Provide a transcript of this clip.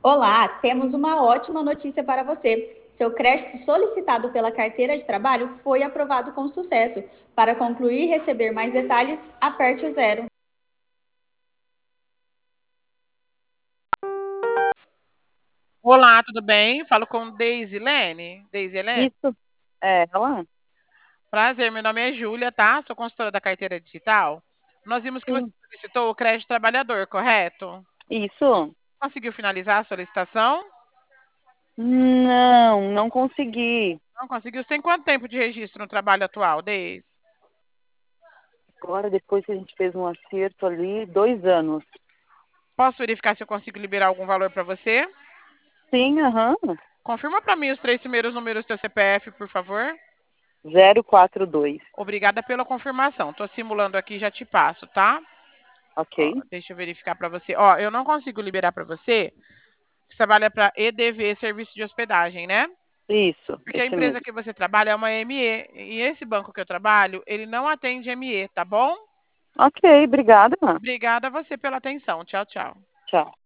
Olá, temos uma ótima notícia para você. Seu crédito solicitado pela carteira de trabalho foi aprovado com sucesso. Para concluir e receber mais detalhes, aperte o zero. Olá, tudo bem? Falo com Deise Lene. Deise Helene. Isso, é ela? Prazer, meu nome é Júlia, tá? Sou consultora da carteira digital. Nós vimos que você Sim. solicitou o crédito trabalhador, correto? Isso? Conseguiu finalizar a solicitação? Não, não consegui. Não conseguiu. Você tem quanto tempo de registro no trabalho atual, Deise? Agora, depois que a gente fez um acerto ali, 2 anos. Posso verificar se eu consigo liberar algum valor para você? Sim, aham. Confirma para mim os três primeiros números do seu CPF, por favor. 042. Obrigada pela confirmação. Estou simulando aqui e já te passo, tá? Ó, Ok. deixa eu verificar para você. Ó, eu não consigo liberar para você. Você trabalha para EDV, Serviço de Hospedagem, né? Isso, Porque a esse empresa mesmo. que você trabalha é uma ME. E esse banco que eu trabalho, ele não atende ME, tá bom? Ok, obrigada. Obrigada a você pela atenção. Tchau, tchau. Tchau.